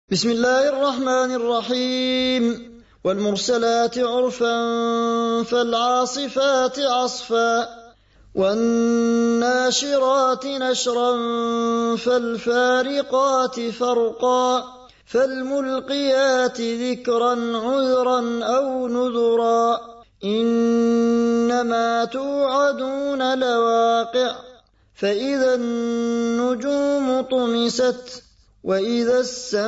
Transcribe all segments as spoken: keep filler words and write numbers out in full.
بسم الله الرحمن الرحيم. والمرسلات عرفا فالعاصفات عصفا والناشرات نشرا فالفارقات فرقا فالملقيات ذكرا عذرا أو نذرا إنما توعدون لواقع فإذا النجوم طمست وإذا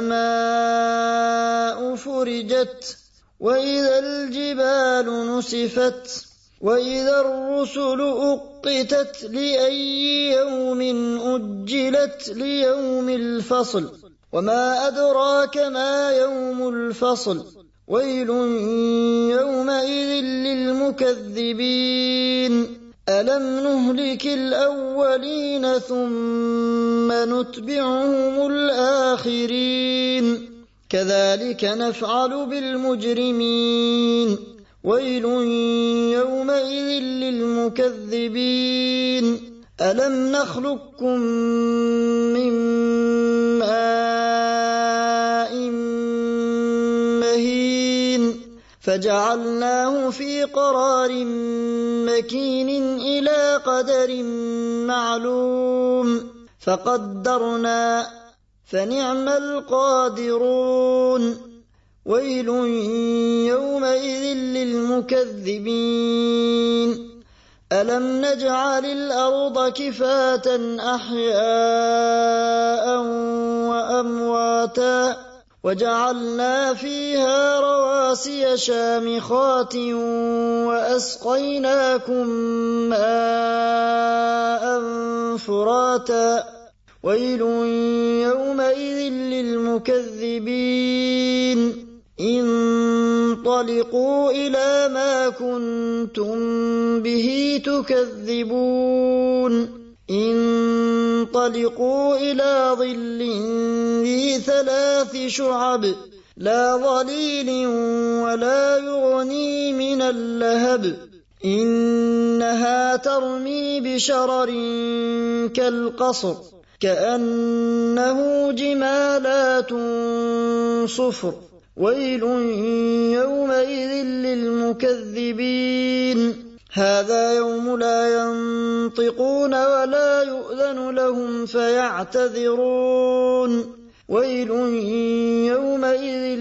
السماء فرجت وإذا الجبال نسفت وإذا الرسل أقتت لأي يوم أجلت ليوم الفصل وما أدراك ما يوم الفصل ويل يومئذ للمكذبين ألم نهلك الأولين ثم نتبعهم الآخرين كذلك نفعل بالمجرمين ويل يومئذ للمكذبين ألم نخلقكم من ماء مهين فجعلناه في قرار مكين إلى قدر معلوم فقدرنا فنعم القادرون ويل يومئذ للمكذبين ألم نجعل الأرض كفاة أحياء وأمواتا وجعلنا فيها رواسي شامخات وأسقيناكم ماء فراتا ويل يومئذ للمكذبين انطلقوا إلى ما كنتم به تكذبون انطلقوا إلى ظل ذي ثلاث شعب لا ظليل ولا يغني من اللهب إنها ترمي بشرر كالقصر كأنه جمالات صفر ويل يومئذ للمكذبين هذا يوم لا ينطقون ولا يؤذن لهم فيعتذرون ويل يومئذ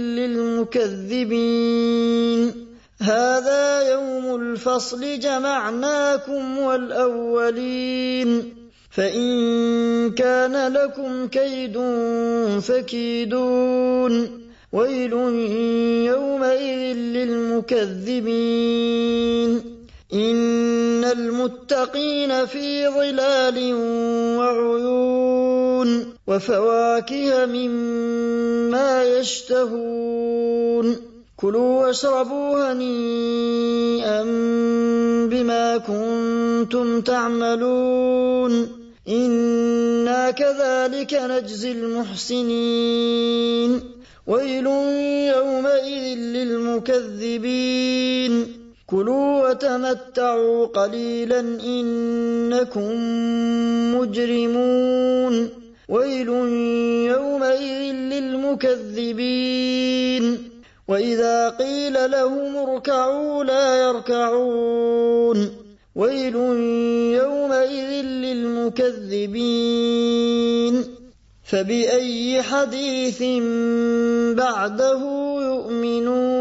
للمكذبين هذا يوم الفصل جمعناكم والأولين فإن كان لكم كيد فكيدون ويل يومئذ للمكذبين إن المتقين في ظلال وعيون وفواكه مما يشتهون كلوا واشربوا هنيئا بما كنتم تعملون إنا كذلك نجزي المحسنين ويل يومئذ للمكذبين كلوا وتمتعوا قليلا إنكم مجرمون ويل يومئذ للمكذبين وإذا قيل لهم اركعوا لا يركعون ويل يومئذ للمكذبين فبأي حديث بعده يؤمنون